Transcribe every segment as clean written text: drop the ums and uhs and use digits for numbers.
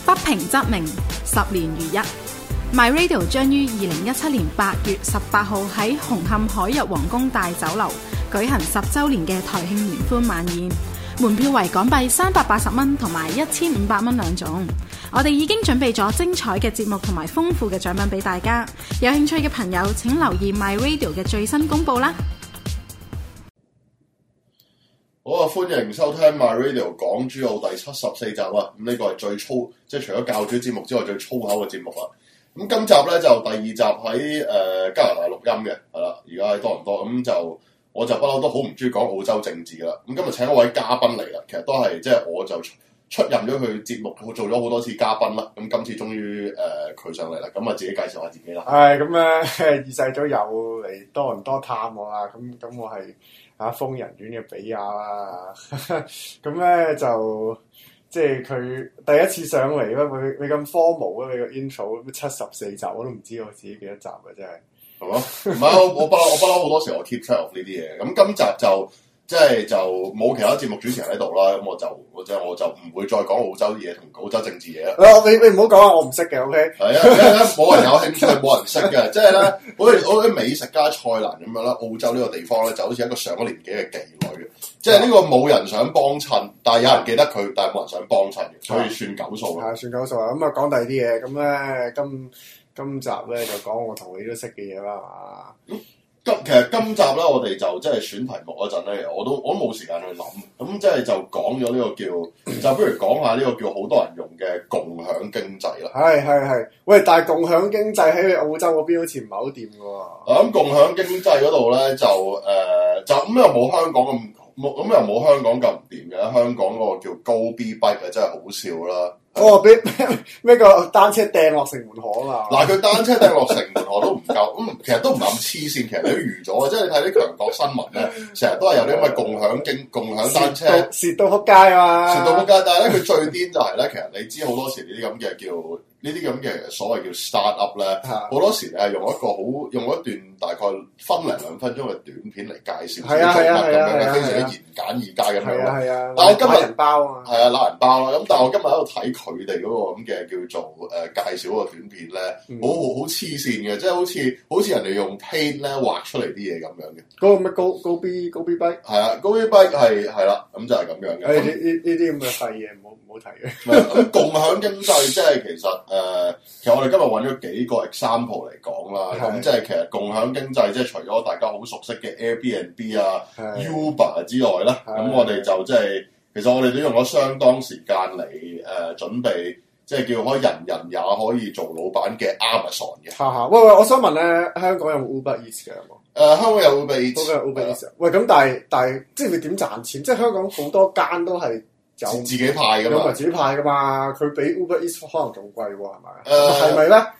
不平則鳴，10年如一。My Radio 將於2017年8月18號喺紅磡海逸皇宮大酒樓舉行10週年嘅台慶聯歡晚宴，門票為港幣380蚊同埋1500蚊兩種。我哋已經準備咗精彩嘅節目同埋豐富嘅獎品俾大家，有興趣嘅朋友請留意 My Radio 嘅最新公佈啦。 好啊！歡迎收聽 My Radio 港珠澳第74集啊！咁呢個係最粗，即係除咗教主節目之外最粗口嘅節目啦。咁今集咧就第2集喺加拿大錄音嘅，係啦，而家喺多倫多。咁就我就不嬲都好唔中意講澳洲政治噶啦。咁今日請一位嘉賓嚟啦，其實都係即係我就出任咗佢節目，做咗好多次嘉賓啦。咁今次終於佢上嚟啦，咁啊自己介紹下自己啦。 係咁咧，二世祖有嚟多倫多探我啦。咁我係瘋人院嘅比亞啦。咁咧就即係佢第一次上嚟咧，佢咁 formal 咧，佢個 intro 74集我都唔知我自己幾多集啊！真係係嘛？唔係我不嬲好多時我 keep track of 呢啲嘢。咁今集就即係就冇其他節目主持人喺度啦。咁我就唔會再講澳洲嘢同澳洲政治嘢啦。 你唔好講啊！我唔識嘅 ，OK？ 係啊，因為咧冇人有興趣，冇人識嘅。即係咧，好似啲美食家蔡瀾咁樣啦。澳洲呢個地方咧就好似一個上咗年紀嘅妓女，即係呢個冇人想幫襯，但係有人記得佢，但係冇人想幫襯嘅，所以算狗數啦。 係算狗數啊！咁啊講第二啲嘢，咁咧今集咧就講我同你都識嘅嘢啦，係嘛？ 其實今集咧，我哋就即係選題目嗰陣咧，我都冇時間去諗，咁即係就講咗呢個就不如講下呢個叫好多人用嘅共享經濟啦。 係，喂！但係共享經濟喺澳洲嗰邊好似唔係好掂嘅喎。 咁共享經濟嗰度咧就咁又冇香港咁唔掂嘅。香港嗰個叫高 B bike 真係好笑啦。 俾咩個單車掟落城門河啊嘛！ 嗱，佢單車掟落城門河都唔夠，咁其實都唔係咁黐線，其實你都預咗，即係你睇啲強國新聞咧，成日都係有啲咁嘅共享單車， 蝕到撲街啊！ 蝕到撲街，但係咧佢最癲就係咧，其實你知好多時呢啲咁嘅所謂叫 start up 咧，好多時你係用一段大概1零2分鐘嘅短片嚟介紹啲作物咁樣，非常之言簡意賅咁樣。 係啊， 但我今日懶人包啊， 係啊，懶人包啦。咁但係我今日喺度睇佢哋嗰個咁嘅叫做介紹嗰個短片咧，好黐線嘅，即係好似人哋用 Paint 咧畫出嚟啲嘢咁樣嘅。 嗰個咩高 B bike 係啊，高 B bike 係啦，咁就係咁樣嘅。 呢啲咁嘅廢嘢唔好提嘅。 咁共享經濟即係其實我哋今日揾咗幾個 example 嚟講啦。咁即係其實共享經濟即係除咗大家好熟悉嘅 Airbnb 啊、Uber 之外咧，咁我哋就即係其實我哋都用咗相當時間嚟準備，即係叫可以人人也可以做老闆嘅 Amazon 嘅。 喂，我想問咧，香港有冇 Uber Eats 嘅有冇？ 香港有 Uber Eats。喂，咁但係即係你點賺錢？即係香港好多間都係自己派噶嘛， 有埋自己派噶嘛，佢比 Uber Eats 可能仲貴喎，係咪？係咪咧？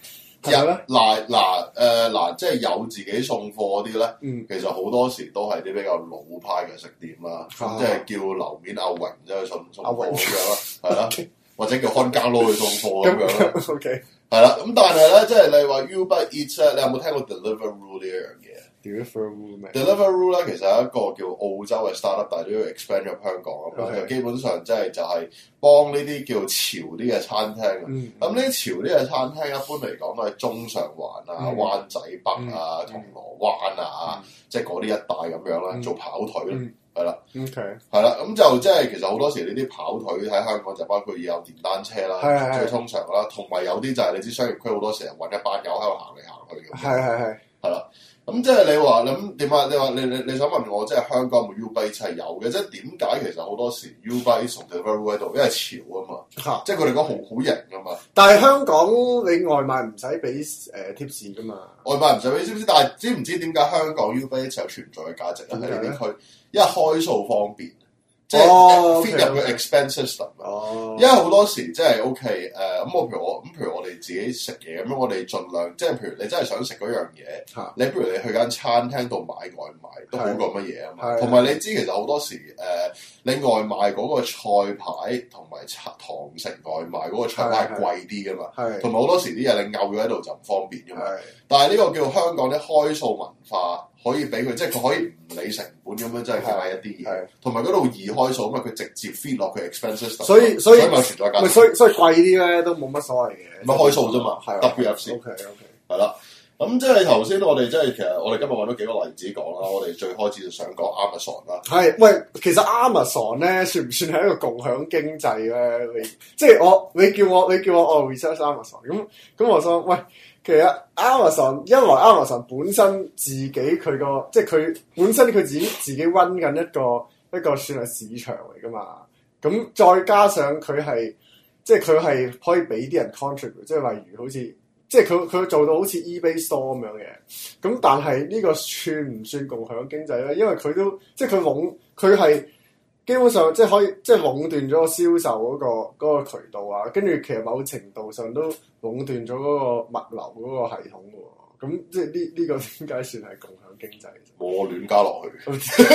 嗱，即係有自己送貨嗰啲咧，其實好多時都係啲比較老派嘅食店啦，即係叫樓面阿榮即係送貨咁樣啦，係啦，或者叫看更佬去送貨咁樣啦。 OK， 係啦，咁但係咧，即係你話 Uber Eats 咧，你有冇聽過 Deliveroo 呢一樣嘢？Deliveroo 咧，其實係一個叫澳洲嘅 startup，但係都要 expand 入香港咁樣。基本上即係就係幫呢啲叫潮啲嘅餐廳。咁呢啲潮啲嘅餐廳一般嚟講都係中上環啊、灣仔北啊、銅鑼灣啊，即係嗰啲一帶咁樣啦，做跑腿咯，係啦。係啦，咁就即係其實好多時呢啲跑腿喺香港就包括有電單車啦，最通常啦，同埋有啲就係你知商業區好多時揾一班友喺度行嚟行去咁。係啦。咁即係你話咁點啊？你想問我即係香港有冇 Uber Eats 係有嘅？即係點解其實好多時 Uber Eats 同 Deliveroo 喺度，因為潮啊嘛，即係佢哋講好型噶嘛。 但係香港你外賣唔使俾貼士噶嘛？ 外賣唔使俾，知唔知？但係知唔知點解香港 Uber Eats 有存在嘅價值咧？喺呢啲區，因為開數方便。即係 fit 入個 expense system，因為好多時即係 OK 咁譬如我哋自己食嘢咁，我哋盡量即係譬如你真係想食嗰樣嘢，你不如你去間餐廳度買外賣都好過乜嘢啊嘛。同埋你知其實好多時你外賣嗰個菜牌同埋堂食外賣嗰個菜牌係貴啲噶嘛，同埋好多時啲嘢你摳咗喺度就唔方便噶嘛。但係呢個叫香港啲開數文化可以俾佢，即係佢可以唔理成本咁樣，即係買一啲嘢，同埋嗰度易開數，因為佢直接 feed 落佢 expenses 度， 所以咪存在價值。 所以貴啲咧都冇乜所謂嘅， 咪開數啫嘛，WFC。 OK， 係啦。咁即係頭先我哋即係其實我哋今日揾咗幾個例子講啦，我哋最開始就想講 Amazon 啦。 係，喂，其實 Amazon 咧算唔算係一個共享經濟咧？即係你叫我research Amazon，咁我想喂，其實 Amazon 一來 Amazon 本身自己佢個即係佢本身佢自己 run 緊一個算係市場嚟噶嘛，咁再加上佢係即係佢係可以俾啲人 contribute， 即係例如好似。即係佢做到好似 eBay Store 咁樣嘅，咁但係呢個算唔算共享經濟咧？因為佢都即係佢係基本上即係可以即係壟斷咗個銷售嗰個渠道啊，跟住其實某程度上都壟斷咗嗰個物流嗰個系統喎。咁即係呢個點解算係共享經濟？ 我亂加落去。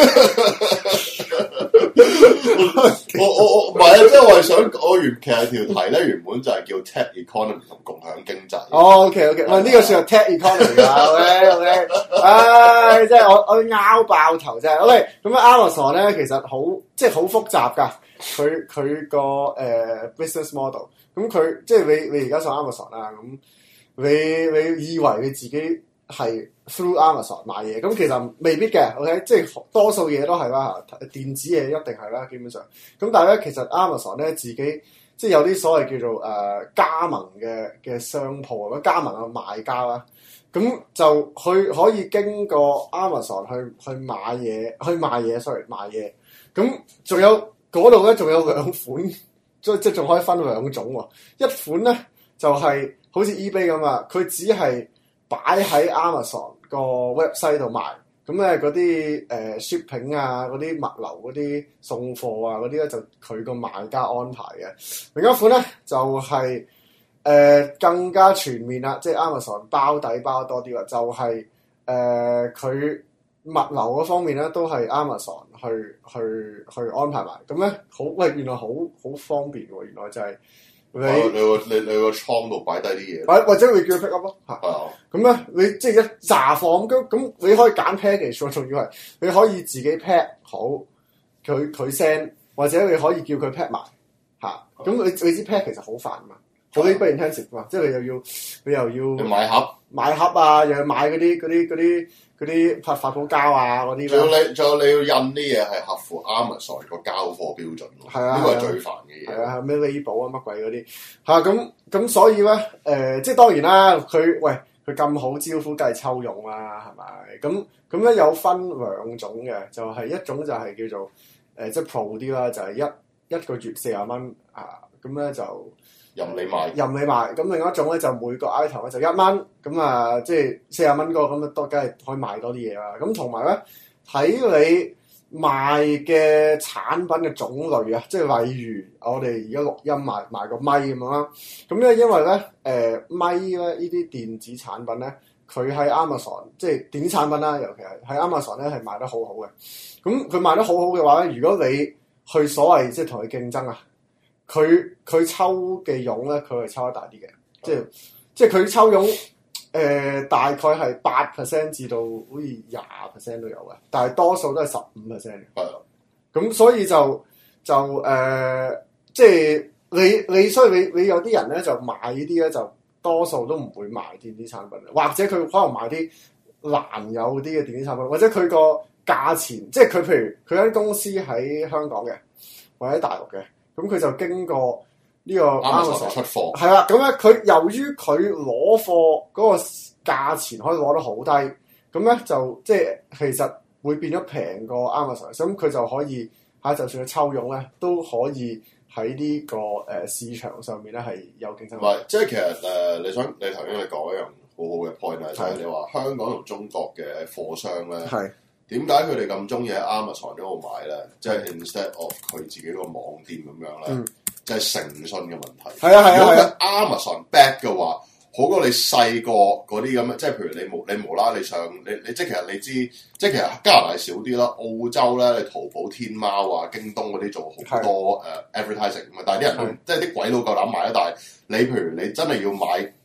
我唔係啊，即係我係想其實條題咧原本就係叫 Tech Economy 同共享經濟。 OK， 喂，呢個算係 Tech Economy 啊 ，OK， 唉，即係我拗爆頭啫。OK， 咁 Amazon 咧其實即係好複雜㗎，佢個business model。咁佢即係你而家上 Amazon 啦，咁你以為你自己係 through Amazon 買嘢，咁其實未必嘅 ，OK， 即係多數嘢都係啦，電子嘢一定係啦，基本上。咁但係咧，其實 Amazon 咧自己即係有啲所謂叫做加盟嘅商鋪或者加盟嘅賣家啦，咁就可以經過 Amazon 去買嘢，去賣嘢 ，sorry 賣嘢。咁仲有嗰度咧，仲有兩款，即係仲可以分兩種喎。一款咧就係好似 eBay 咁啊，佢只係擺喺 Amazon 個 website 度賣，咁咧嗰啲shipping 啊，嗰啲物流嗰啲送貨啊嗰啲咧就佢個賣家安排嘅。另一款咧就係更加全面啦，即係 Amazon 包底包得多啲啦，就係佢物流嗰方面咧都係 Amazon 去安排埋。咁咧原來好方便喎，原來就係。你個倉度擺低啲嘢，或者你叫佢 pick up 咯，咁咧你即係一炸貨咁你可以揀 package， 仲要係你可以自己 pack 好佢 send， 或者你可以叫佢 pack 埋嚇。咁你知 pack 其實好煩嘛，好啲不 intensive 嘛，即係你又要買盒啊，又要買嗰啲發泡膠啊嗰啲。 仲有你要印啲嘢係合乎 Amazon 個交貨標準咯。係啊，呢個係最煩嘅嘢。 係啊，咩 label 啊乜鬼嗰啲嚇咁，所以咧即係當然啦，佢咁好招呼，梗係抽佣啦，係咪？咁咧有分兩種嘅，就係一種就係叫做即係 pro 啲啦，就係一個月40蚊啊，咁咧就。任你買，咁另外一種咧就每個 item 咧就1蚊，咁啊即係40蚊個咁啊，都梗係可以賣多啲嘢啦。咁同埋咧睇你賣嘅產品嘅種類啊，即係例如我哋而家錄音賣個咪咁樣啦。咁咧因為咧咪咧呢啲電子產品咧，佢喺 Amazon 即係電子產品啦，尤其係喺 Amazon 咧係賣得好好嘅。咁佢賣得好好嘅話咧，如果你去所謂即係同佢競爭啊。佢抽嘅傭咧，佢係抽得大啲嘅，即係佢抽傭大概係8% 至到好似20% 都有嘅，但係多數都係15%嘅。係啊，咁所以就即係所以你有啲人咧就買呢啲咧就多數都唔會買電子產品，或者佢可能買啲難有啲嘅電子產品，或者佢個價錢，即係佢譬如佢間公司喺香港嘅，或者喺大陸嘅。咁佢就經過呢個 Amazon 出貨， 係啦。咁咧佢由於佢攞貨嗰個價錢可以攞得好低，咁咧就即係其實會變咗平過 Amazon。咁佢就可以就算佢抽傭咧，都可以喺呢個市場上面咧係有競爭力。 唔係，即係其實你頭先你講一樣好好嘅 point 咧，就係你話香港同中國嘅貨商咧。係。點解佢哋咁中意喺 Amazon 嗰度買咧？即係 instead of 佢自己個網店咁樣咧，就係誠信嘅問題。係啊。如果佢 Amazon back 嘅話，好過你細個嗰啲咁嘅，即係譬如你無啦，你上你即係其實你知，即係其實加拿大少啲啦，澳洲咧，你淘寶、天貓啊、京東嗰啲做好多advertising 咁啊，但係啲人即係啲鬼佬夠膽買啊！但係你譬如你真係要買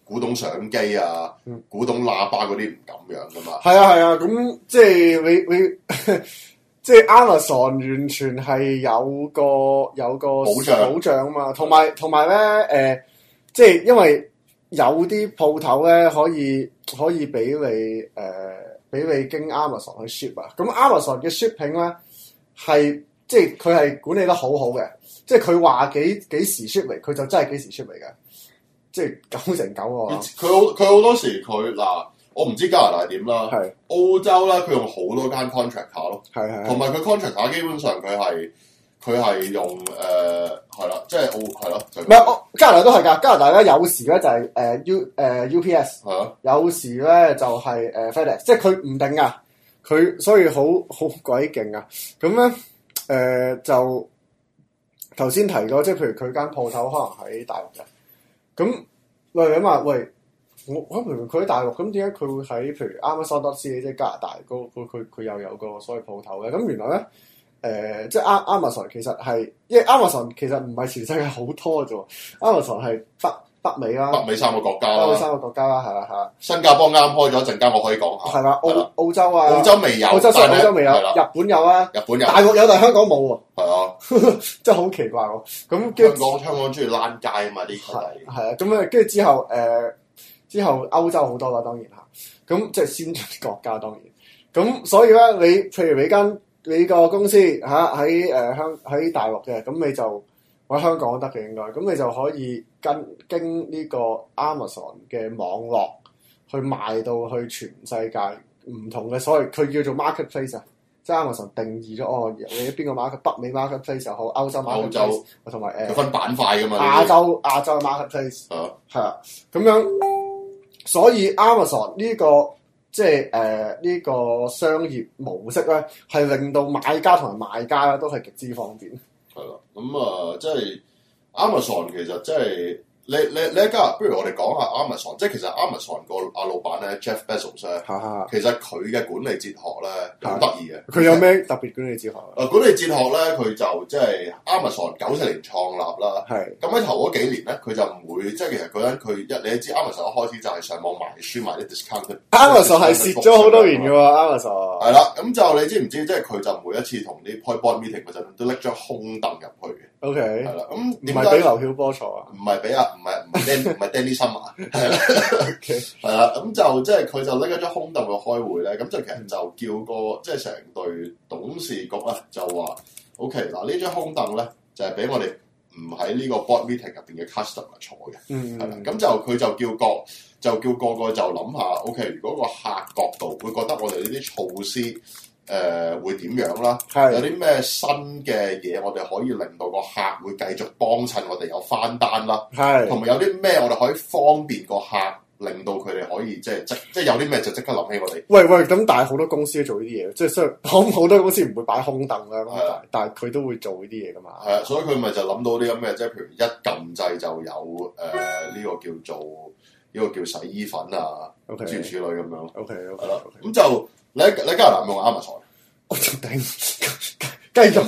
古董相機啊、古董喇叭嗰啲唔咁樣噶嘛。 係啊，咁即係你即係 Amazon 完全係有個保障啊嘛，同埋咧即係因為有啲鋪頭咧可以俾你經 Amazon 去 ship 啊，咁 Amazon 嘅 shipping 咧係即係佢係管理得好好嘅，即係佢話幾時 ship 嚟，佢就真係幾時 ship 嚟嘅，即係99%喎。 佢好多時佢嗱。我唔知加拿大點啦，澳洲咧佢用好多間 contract 卡咯，同埋佢 contract 卡基本上佢係用係啦，即係係咯，唔係加拿大都係㗎，加拿大咧有時咧就係UPS，有時咧就係FedEx，即係佢唔定㗎，佢所以好鬼勁啊！咁咧就頭先提過，即係譬如佢間鋪頭可能喺大陸嘅，咁諗下喂。我譬如佢喺大陸，咁點解佢會喺譬如 Amazon.ca 即係加拿大佢又有個所謂鋪頭嘅？咁原來咧即係 Amazon 其實係，因為 Amazon 其實唔係全世界好多嘅啫 ，Amazon 係北美啦， 北美三個國家啦， 係啦。新加坡啱開咗一陣間，我可以講下。 係啦，澳洲啊， 澳洲未有， 澳洲未有，日本有啊，大陸有，但係香港冇喎。 係啊， 真係好奇怪喎。咁香港中意躝街啊嘛，呢個係啊，咁跟住之後歐洲好多啦，當然嚇，咁即係先進國家當然。咁所以咧，你個公司嚇喺大陸嘅，咁你就喺香港得嘅應該，咁你就可以經呢個 Amazon 嘅網絡去賣到去全世界唔同嘅所謂佢叫做 marketplace 啊，即係 Amazon 定義咗你喺邊個 market， 北美 marketplace 又好，歐洲 marketplace 同埋佢分板塊噶嘛， 亞洲 marketplace 係啊，咁樣。所以 Amazon 呢個即係呢個商業模式咧，係令到買家同埋賣家咧都係極之方便。 係啦，咁即係 Amazon 其實即係你一家，不如我哋講下 Amazon， 即係其實 Amazon 個老闆咧 Jeff Bezos 咧，其實佢嘅管理哲學咧好得意嘅。 佢有咩特別管理哲學？ 管理哲學咧，佢就即係 Amazon 94年創立啦。係。咁喺頭嗰幾年咧，佢就唔會即係其實你都知 Amazon 一開始就係上網賣書賣啲 discount。 Amazon 係蝕咗好多年嘅喎 ，Amazon。 係啦，咁就你知唔知即係佢就每一次同啲開 board meeting 嗰陣都拎張空凳入去嘅。 OK。 係啦，咁唔係俾劉曉波坐啊？ 唔係俾唔係 Danny Summer 係啦，係啦，咁就即係佢就拎咗張空凳去開會咧，咁就其實就叫個即係成隊董事局咧就話 OK 嗱呢張空凳咧就係俾我哋唔喺呢個 board meeting 入邊嘅 customer 坐嘅，係啦，咁就佢就叫個個就諗下 OK 如果個客角度會覺得我哋呢啲措施會點樣啦？有啲咩新嘅嘢，我哋可以令到個客會繼續幫襯我哋有翻單啦。同埋有啲咩我哋可以方便個客，令到佢哋可以即係有啲咩就即刻諗起我哋。喂， 咁但係好多公司都做呢啲嘢，即係雖然好多公司唔會擺空凳啦，但係佢都會做呢啲嘢噶嘛。係啊， 所以佢咪就諗到啲咁嘅，即係譬如一撳掣就有呢個叫洗衣粉啊，諸如此類咁樣。 OK， 係啦，咁就。你加拿大用 Amazon， 我就頂，梗係有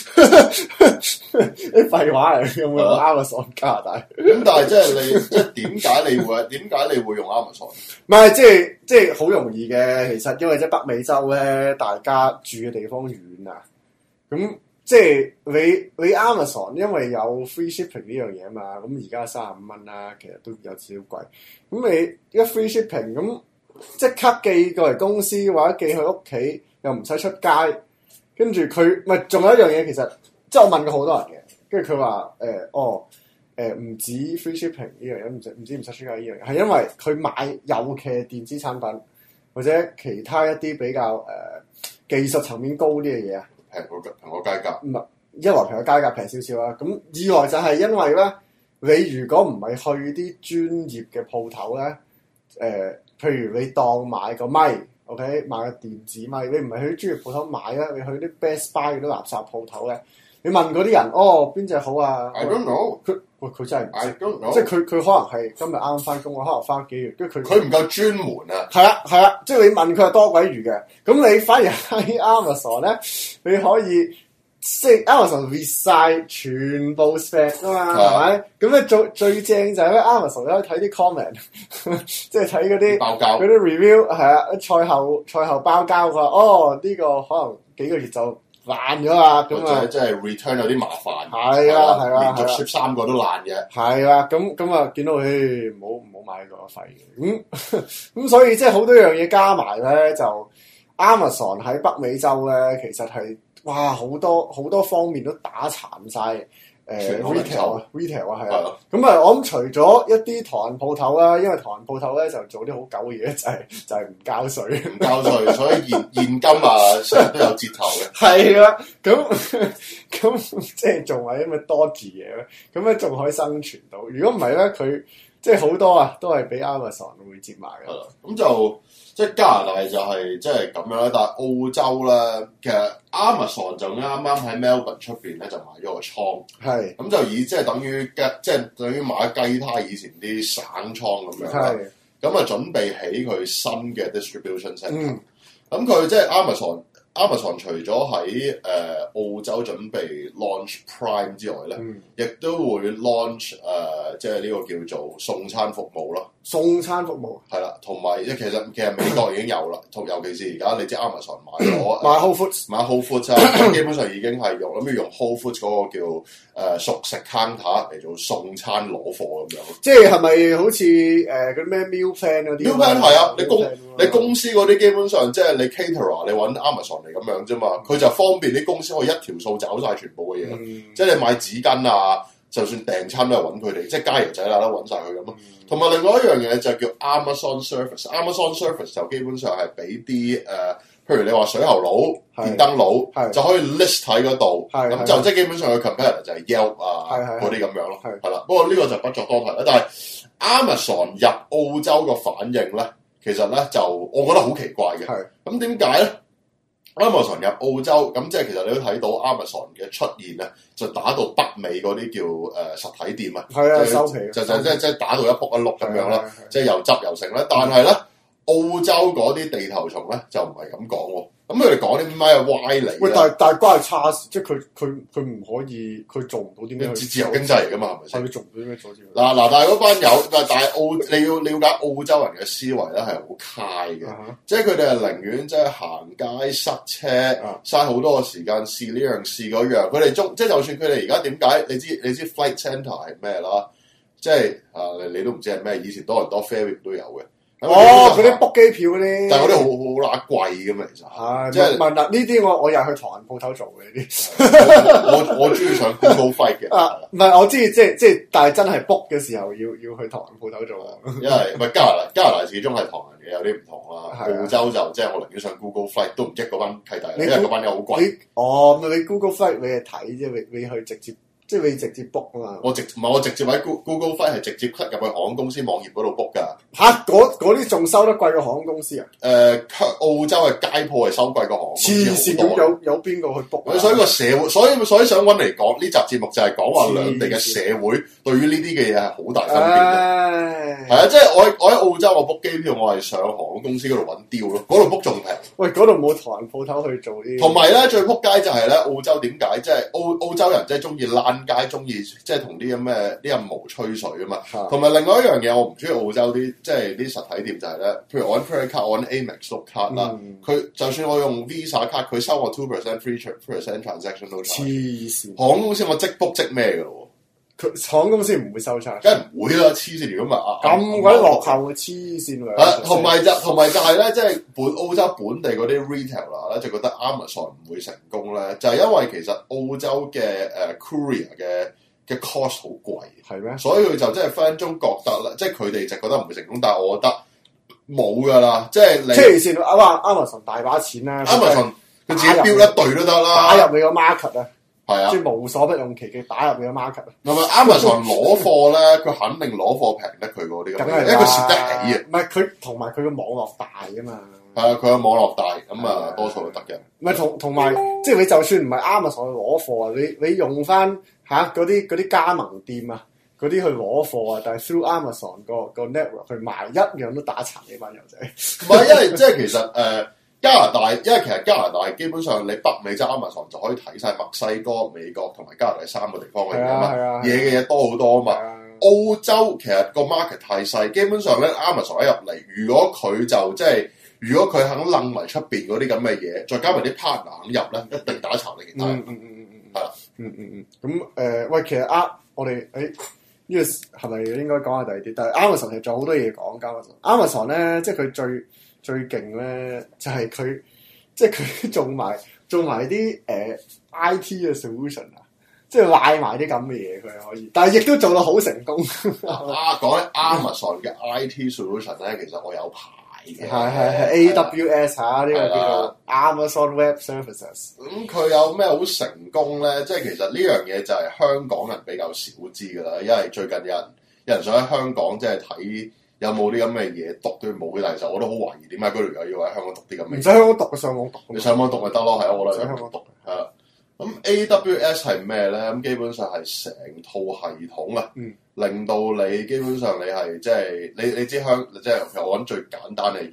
啲廢話嚟，有冇用 Amazon 加拿大？ 咁但係即係點解你會用 Amazon？ 唔係即係好容易嘅，其實因為即係北美洲咧，大家住嘅地方遠啊，咁即係你 Amazon 因為有 free shipping 呢樣嘢啊嘛，咁而家35蚊啦，其實都有少少貴。咁你一 free shipping 咁。即刻寄過嚟公司或者寄去屋企，又唔使出街。跟住佢咪仲有一樣嘢，其實即係我問過好多人嘅，跟住佢話唔止 free shipping 呢樣嘢，唔使出街呢樣嘢，係因為佢買尤其係電子產品或者其他一啲比較技術層面高啲嘅嘢啊， 平過街價。 唔係一來平過街價平少少啦，咁二來就係因為咧，你如果唔係去啲專業嘅鋪頭咧，譬如你當買個咪 ，OK， 買個電子咪，你唔係去啲專業鋪頭買咧，你去啲 Best Buy 嗰啲垃圾鋪頭咧，你問嗰啲人，邊隻好啊 ？I don't know。 佢真係唔知 I don't know。 即係佢可能係今日啱翻工，可能翻幾月，跟住佢唔夠專門啊。 係啊，即係你問佢係多鬼餘嘅，咁你反而喺 Amazon 咧，你可以即係 Amazon read 晒全部 spec 噶嘛，係咪？咁咧最正就係咧 Amazon 咧睇啲 comment， 即係睇嗰啲包膠嗰啲 review 係啊，賽後包膠佢話哦呢個可能幾個月就爛咗啦，咁啊即係 return 有啲麻煩， 係啊， 連續 ship 3個都爛嘅， 係啊，咁啊見到唔好買個廢嘅，咁所以即係好多樣嘢加埋咧，就 Amazon 喺北美洲咧，其實係哇好多方面都打殘晒。retail 啊係啊，咁啊我諗除咗一啲台灣鋪頭啦，因為台灣鋪頭咧就做啲好狗嘅嘢，就係唔交稅， 唔交稅，所以現金成日都有折頭嘅。 係啦，咁即係做埋啲咁嘅多字嘢咧，咁咧仲可以生存到。如果唔係咧，佢即係好多啊，都係俾 Amazon 會接埋嘅。 咁就即係加拿大就係即係咁樣啦，但係澳洲咧，其實 Amazon 就啱啱喺 Melbourne 出邊咧就買咗個倉，係咁就以即係等於等於買雞胎以前啲省倉咁樣啦，咁啊準備起佢新嘅 distribution center。咁佢即係 Amazon 除咗喺澳洲準備 launch Prime 之外咧，亦都會 launch 即係呢個叫做送餐服務咯。送餐服務係啦，同埋其實美國已經有啦，尤其是而家你知 Amazon 買咗買 Whole Foods 啊，基本上已經係諗住用 Whole Foods 嗰個叫熟食 counter 嚟做送餐攞貨咁樣。即係咪好似嗰啲咩 meal plan 嗰啲 ？meal plan 係啊，你公司嗰啲基本上即係你 caterer 你揾 Amazon 嚟咁樣啫嘛，佢就方便啲公司可以一條數找晒全部嘅嘢，即係你買紙巾啊，就算訂餐都係揾佢哋，即係加油仔啦都揾晒佢咁咯。同埋另外一樣嘢就叫 Amazon Service，Amazon Service 就基本上係俾啲譬如你話水喉佬、電燈佬就可以 list 喺嗰度，咁就即係基本上嘅 competitor 就係 Yelp 啊嗰啲咁樣咯，係啦。不過呢個就不作多提啦。但係 Amazon 入澳洲個反應咧，其實咧就我覺得好奇怪嘅。咁點解咧？ Amazon 入澳洲，咁即係其實你都睇到 Amazon 嘅出現咧，就打到北美嗰啲叫實體店啊，係啊收皮，即係打到一仆一碌咁樣啦，即係又執又成啦。但係咧，澳洲嗰啲地頭蟲咧就唔係咁講喎。咁佢哋講啲咩歪理？喂，但係關係差事，即係佢唔可以，佢做唔到啲咩？自由經濟嚟㗎嘛，係咪先？佢做唔到啲咩阻止？嗱，但係嗰班友，但係你要了解澳洲人嘅思維咧係好開嘅，即係佢哋係寧願即係行街塞車，嘥好多個時間試呢樣試嗰樣。佢哋即係就算佢哋而家點解？你知 Flight Centre 係咩啦？即係你都唔知係咩？以前多倫多 ferry 都有嘅。嗰啲 book 機票嗰啲，但係嗰啲好乸貴㗎嘛，其實係即係問啦，呢啲我又去台灣鋪頭做嘅呢啲，我中意上 Google Flight 嘅。唔係我知，即係，但係真係 book 嘅時候要去台灣鋪頭做。因為唔係加拿大始終係唐人嘅，有啲唔同啦。澳洲就即係我寧願上 Google Flight 都唔益嗰班契弟，因為嗰班嘢好貴。你 Google Flight 你係睇啫，你去直接。即係你直接 book 啊嘛！我直接喺 Google Flight 係直接 click 入去航空公司網頁嗰度 book 㗎。嚇！嗰啲仲收得貴過航空公司啊？澳洲嘅街鋪係收貴過航空公司好多。黐線，咁有邊個去 book？所以個社會，所以想揾嚟講呢集節目就係講話兩地嘅社會對於呢啲嘅嘢係好大分別嘅。係啊，即係我喺澳洲我 book 機票，我係上航空公司嗰度揾 deal 咯，嗰度 book 仲平。喂，嗰度冇台灣鋪頭去做啲。同埋咧，最撲街就係咧，澳洲點解即係澳洲人即係中意街中意即係同啲咁嘅啲人無吹水啊嘛，同埋另外一樣嘢我唔中意澳洲啲即係啲實體店就係咧，譬如我揾 credit card，我揾 Amex 碌卡啦，佢就算我用 Visa 卡，佢收我 2% free transaction 都差。黐線！航空公司我即 book 即咩嘅咯喎？佢航空公司唔會收差，梗係唔會啦！黐線，如果唔係咁鬼落後嘅黐線㗎。同埋就係咧，即係澳洲本地嗰啲 retailer 咧，就覺得 Amazon 唔會成功咧，就係因為其實澳洲嘅courier 嘅 cost 好貴，係咩？所以佢就即係分鐘覺得啦，即係佢哋就覺得唔會成功，但係我覺得冇㗎啦，即係你黐線Amazon 大把錢啦 ，Amazon 佢自己標一隊都得啦，打入你個 market 啊！係啊，即係無所不用其極打入你個 market 啊！係咪 Amazon 攞貨咧？佢肯定攞貨平得佢嗰啲咁，因為佢蝕得起啊！唔係佢同埋佢個網絡大啊嘛。係啊，佢個網絡大，咁啊多數都得嘅。唔係同埋，即係你就算唔係 Amazon 去攞貨啊，你用翻嗰啲加盟店啊，嗰啲去攞貨啊，但係 through Amazon 個 network 去賣一樣都打殘呢班友仔。唔係，因為即係其實加拿大，因為其實加拿大基本上你北美揸 Amazon 就可以睇晒墨西哥、美國同埋加拿大3個地方嘅嘢啊嘛，嘢嘅嘢多好多啊嘛。澳洲其實個 market 太細，基本上咧 Amazon 一入嚟，如果佢就即係如果佢肯擸埋出邊嗰啲咁嘅嘢，再加埋啲 partner 肯入咧，一定打巢你其他人。係啦。 咁喂，其實我哋呢個係咪應該講下第二啲？但係 Amazon 其實仲有好多嘢講。Amazon 咧，即係佢最勁咧，就係佢即係佢做埋啲IT 嘅 solution 啊，即係賴埋啲咁嘅嘢佢係可以，但係亦都做到好成功。 講起 Amazon 嘅 IT solution 咧，其實我有排嘅。 係 AWS 嚇，呢個叫做 Amazon Web Services。 咁佢有咩好成功咧？即係其實呢樣嘢就係香港人比較少知㗎啦，因為最近有人想喺香港即係睇有冇啲咁嘅嘢讀都冇嘅，但係其實我都好懷疑點解嗰條友要喺香港讀啲咁嘅嘢。唔使香港讀，上網讀。你上網讀咪得咯，係我覺得。喺香港讀係啦。咁 AWS 係咩咧？咁基本上係成套系統啊，令到你基本上你係即係你知即係其實我諗最簡單嘅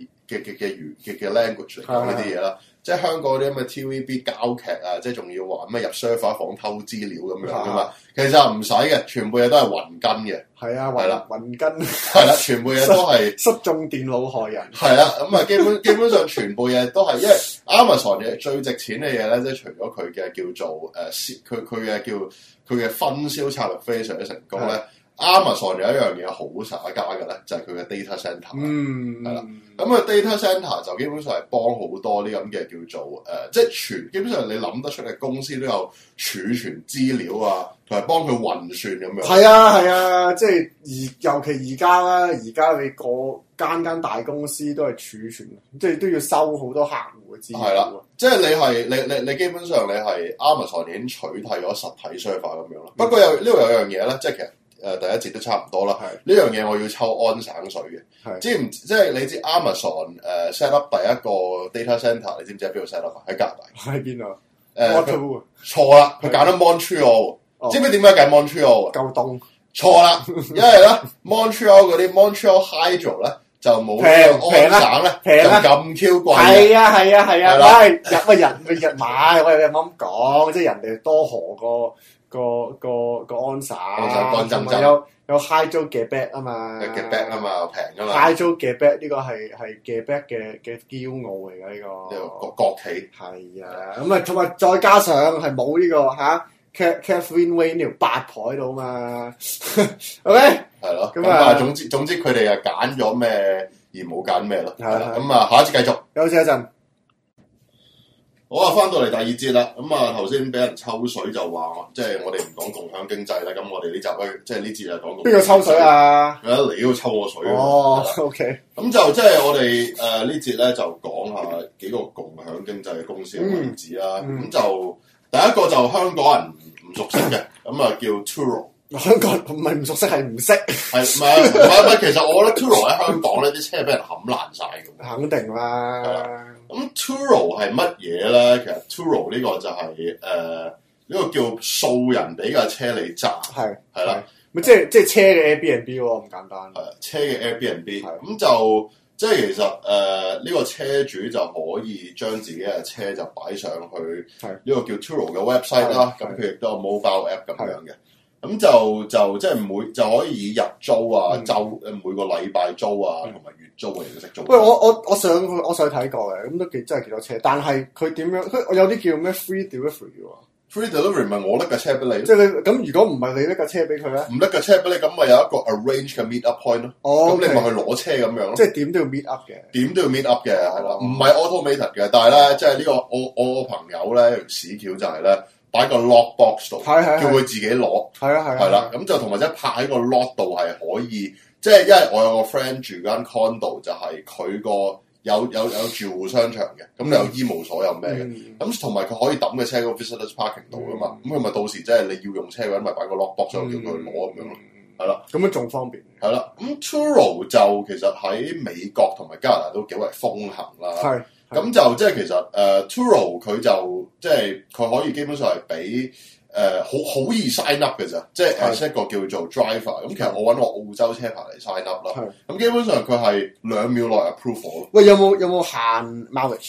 language 嚟講呢啲嘢啦。即係香港啲咁嘅 TVB 膠劇啊，即係仲要話咩入 server 房偷資料咁樣噶嘛？其實唔使嘅，全部嘢都係雲根嘅。係啊，係啦，雲根係啦，全部嘢都係失蹤電腦害人。係啦，咁啊基本上全部嘢都係，因為 Amazon 嘅最值錢嘅嘢咧，即係除咗佢嘅叫做佢嘅分銷策略非常之成功咧。Amazon 有一樣嘢好耍家嘅咧，就係佢嘅 data center，係啦。咁佢 data center 就基本上係幫好多啲咁嘅叫做即係基本上你諗得出嘅公司都有儲存資料啊，同埋幫佢運算咁樣。係啊，即係尤其而家啦，而家你間大公司都係儲存，即係都要收好多客戶嘅資料。係啦，即係你基本上你係 Amazon 已經取替咗實體 server 咁樣啦。不過呢度有樣嘢咧，即係其實。第一節都差唔多啦，呢樣嘢我要抽安省水嘅，知唔即係你知 Amazon set up 第一個 data center， 你知唔知喺邊度 set up 啊？喺加拿大。喺邊啊？Waterloo。錯啦，佢揀咗 Montreal，知唔知點解揀 Montreal 啊？夠凍。錯啦，因為咧 Montreal 嗰啲 Montreal Hydro 咧就冇安省咧就咁 Q 貴。係啊，喂人買，我又咁講，即係人哋多河個安省，同埋有 Hydro Quebec 啊嘛 ，Quebec 啊嘛，平啊嘛 ，Hydro Quebec 呢個係Quebec嘅驕傲嚟㗎呢個國企。係啊，咁啊同埋再加上係冇呢個Catherine Wayne 呢條八婆喺度嘛 ，OK 係咯，咁啊總之佢哋啊揀咗咩而冇揀咩咯，咁啊下一節繼續，休息一陣。好啊，翻到嚟第二節啦。咁啊，頭先俾人抽水就話，即係我哋唔講共享經濟啦。咁我哋呢集咧，即係呢節就講邊個抽水啊？你都要抽我水哦。OK。咁就即係我哋呢節咧就講下幾個共享經濟嘅公司嘅例子啦。咁就第一個就香港人唔熟悉嘅，咁啊叫 Turo。香港唔係唔熟悉，係唔識。係唔係？其實我覺得 Turo 喺香港咧啲車俾人冚爛晒咁。肯定啦。咁 Turo 係乜嘢咧？其實 Turo 呢個就係呢個叫素人俾架車你揸，係啦，咪即係車嘅 Airbnb 喎，咁簡單。係車嘅 Airbnb，咁就即係其實呢個車主就可以將自己嘅車就擺上去呢個叫 Turo 嘅 website 啦。咁佢亦都有 mobile app 咁樣嘅。咁就即係就可以以日租啊，每個禮拜租啊，同埋月租嘅形式租。喂，我上去睇過嘅，咁都真係幾多車，但係佢點樣？我有啲叫咩 free delivery 喎。Free delivery 咪我拎架車俾你，即係你咁。如果唔係你拎架車俾佢咧，唔拎架車俾你，咁咪有一個 arrange 嘅 meet up point 咯。哦，咁你咪去攞車咁樣咯。即係點都要 meet up 嘅，點都要 meet up 嘅，係啦，唔係 automated 嘅。但係咧，即係呢個我個朋友咧，屎橋就係咧。擺個 lock box 度，叫佢自己攞，係啦，咁就同埋即係泊喺個 lock 度係可以，即係因為我有個 friend 住間 condo 就係佢個有住戶商場嘅，咁有醫務所有咩嘅，咁同埋佢可以抌嘅車喺個 visitors parking 度噶嘛，咁佢咪到時即係你要用車嗰陣咪擺個 lock box 度叫佢攞咁樣咯，係啦，咁樣仲方便，係啦，咁 Turo 就其實喺美國同埋加拿大都幾為風行啦。咁就即係其實Turo 佢就即係佢可以基本上係俾好易 sign up 嘅咋，即係一個叫做 driver。咁其實我揾我澳洲車牌嚟 sign up 啦。咁基本上佢係2秒內 approve 咯。喂，有冇限 mileage？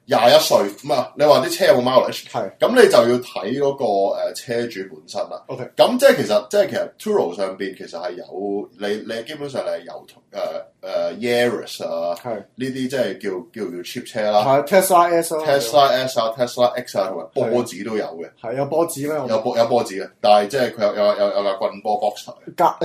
21歲，唔係你話啲車有冇 mileage？ 係。 咁你就要睇嗰個車主本身啦。 OK。 咁即係其實 Turo 上邊其實係有你基本上你係有Yaris 啊，呢啲即係叫 cheap 車啦。 係 Tesla S 啊 ，Tesla S 啊 ，Tesla X 啊，同埋波子都有嘅。 係有波子咩？ 有波子嘅，但係即係佢有架棍波 Boxster。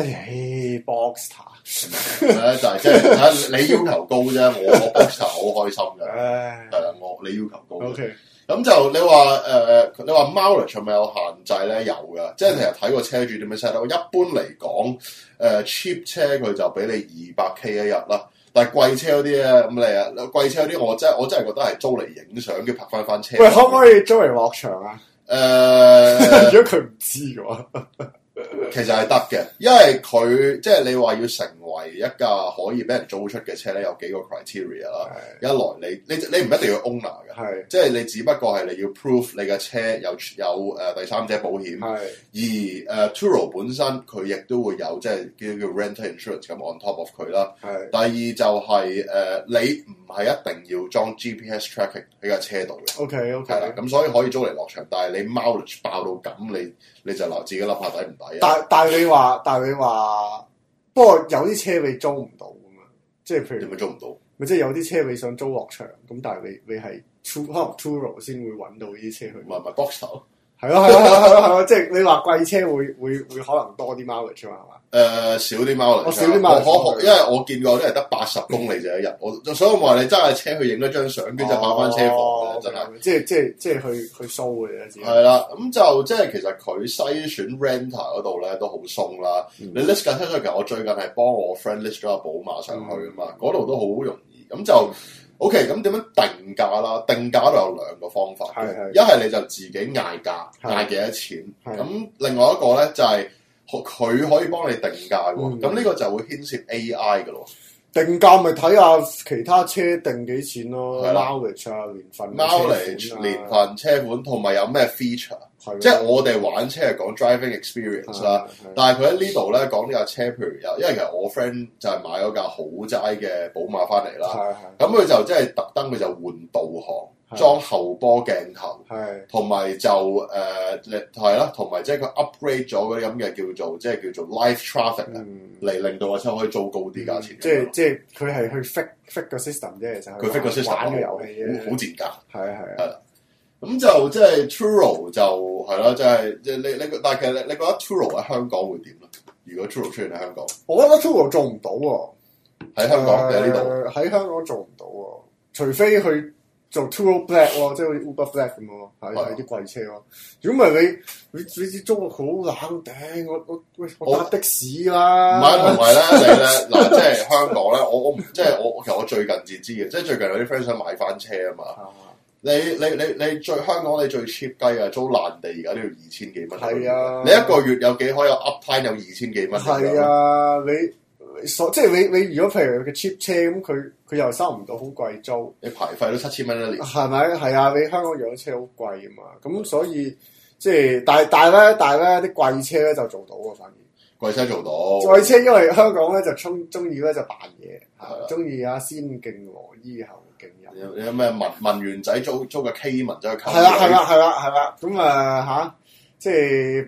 Boxster。 就係即係你要求高啫，我 Boxster 好開心嘅。係啦，你要求高。 OK。 咁就你話 mileage 係咪有限制咧？有㗎，即係其實睇個車主點樣 set 到。一般嚟講，cheap 車佢就俾你200K 一日啦。但係貴車嗰啲咧，咁你貴車嗰啲我真係覺得係租嚟影相，跟住拍翻車。 喂，可唔可以租嚟落場啊？如果佢唔知嘅話。 其實係得嘅，因為佢即係你話要成為一架可以俾人租出嘅車咧，有幾個 criteria 啦。一來你唔一定要 owner 嘅，即係你只不過係你要 prove 你嘅車有第三者保險。而Turo 本身佢亦都會有即係叫 rental insurance 咁 on top of 佢啦。第二就係你唔係一定要裝 GPS tracking 喺架車度嘅。 OK。 係啦，咁所以可以租嚟落場，但係你 mileage 爆到咁，你就自己諗下抵唔抵啊？ 但係你話，不過有啲車你租唔到㗎嘛，即係譬如點解租唔到？ 咪即係有啲車你想租落場，咁但係你係可能 Turo 先會揾到呢啲車去。 唔係 Boxster。 係咯，即係你話貴車會可能多啲 mileage 嘛，係嘛？ 少啲 mileage。 少啲 mileage。 因為我見過啲係得80公里就一日，所以我話你揸架車去影一張相，跟住就跑翻車房嘅，真係。 即係去 show 嘅啫。 係啦，咁就即係其實佢篩選 renter 嗰度咧都好鬆啦。你 list 架車上，其實我最近係幫我 friend list 咗個寶馬上去啊嘛，嗰度都好容易。咁就 OK，咁點樣定價啦？定價都有兩個方法，一係你就自己嗌價，嗌幾多錢。咁另外一個咧就係佢可以幫你定價喎。咁呢個就會牽涉 AI 嘅咯。 定價咪睇下其他車定幾錢咯，mileage 啊， 年份、車款同埋有咩 feature。即係我哋玩車係講 driving experience 啦，但係佢喺呢度咧講呢架車，譬如因為其實我 friend 就係買咗架好齋嘅寶馬翻嚟啦，咁佢就即係特登佢就換導航，裝後波鏡頭，同埋就係啦，同埋即係佢 upgrade 咗嗰啲咁嘅叫做 live traffic 嚟令到個車可以租高啲價錢。 即係佢係去 fit 個 system 啫，其實佢 fit 個 system 玩個遊戲啫， 好賤價。 係啦。咁就即係 Turo 就係啦，即係你但係其實你覺得 Turo 喺香港會點咧？如果 Turo 出現喺香港， 我覺得 Turo 做唔到喎。 喺香港喺呢度， 喺香港做唔到喎，除非去做 Turo Black 咯，即係好似 Uber Black 咁咯，係啲貴車咯。如果唔係你租好冷頂，我搭的士啦。唔係同埋咧，你咧嗱，即係香港咧，我其實我最近至知嘅，即係最近有啲 friend 想買翻車啊嘛。你香港你最 cheap 雞啊，租爛地而家都要2000幾蚊。係啊，你一個月有幾可有 uptime 有2000幾蚊？ 係啊，即係你如果譬如佢 cheap 車咁，佢又收唔到好貴租， 你牌費都7000蚊一年。係咪？係啊，你香港養車好貴啊嘛，咁所以即係但係咧啲貴車咧就做到喎，反而。 貴車做到。 貴車因為香港咧就中意咧就扮嘢，中意先敬羅衣後敬人。 有咩文員仔租個 K 文走去溝？ 係啦。咁即係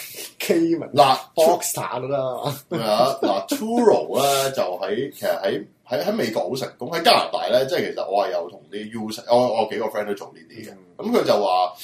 K 文嗱 Boxster 都啦。 嗱 Turo 咧就其實喺美國好成功，喺加拿大咧，即係其實我係有同啲 user，我幾個 friend 都做呢啲嘅。咁佢就話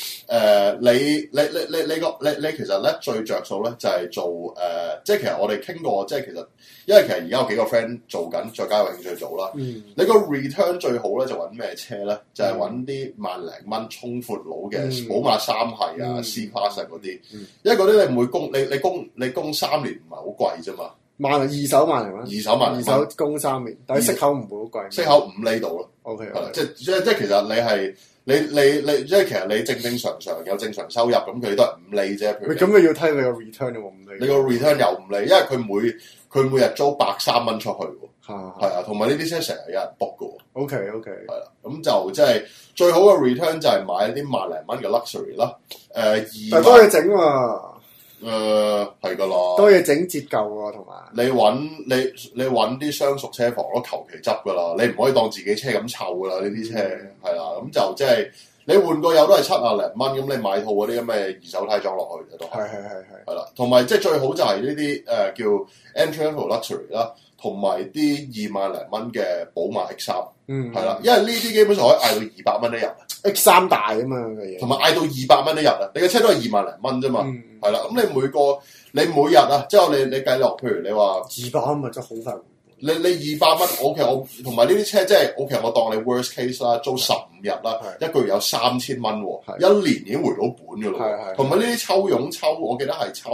你其實咧最着數咧就係做即係其實我哋傾過，即係其實因為其實而家有幾個 friend 做緊，再加有興趣做啦。你個 return 最好咧就揾咩車咧？就係揾啲萬零蚊衝闊佬嘅寶馬3系啊、C-Class 嗰啲，因為嗰啲你唔會供你供3年唔係好貴啫嘛。 二手萬零蚊，二手供3年，但係息口唔會好貴， 息口5厘度咯。 OK， 係啦，即係其實你係你即係其實你正常有正常收入，咁佢都係5厘啫。 咁你要睇你個 return 有冇5厘？ 你個 return 有5厘，因為佢每日租130蚊出去喎。係啊，同埋呢啲車成日有人 book 嘅喎。 OK， 係啦，咁就即係最好嘅 return 就係買一啲萬零蚊嘅 luxury 啦。 但係幫你整喎。 係㗎啦， 都要整折舊喎，同埋你揾啲相熟車房咯，求其執㗎啦，你唔可以當自己車咁湊㗎啦，呢啲車係啦，咁就即係你換個油都係70零蚊，咁你買套嗰啲咁嘅二手胎裝落去嘅都係啦，同埋即係最好就係呢啲叫 entry level luxury 啦，同埋啲2萬零蚊嘅寶馬 X3，係啦，因為呢啲基本上可以嗌到200蚊一日。 X3 大啊嘛嘅嘢， 同埋嗌到200蚊一日啊！你嘅車都係2萬零蚊啫嘛，係啦。咁你每日啊，即係你計落，譬如你話 200蚊咪真係好快回本。 你200蚊，OK，我同埋呢啲車即係 OK，我當你 worst case 啦，租15日啦，一個月有3000蚊喎，一年已經回到本㗎咯。同埋呢啲抽，我記得係抽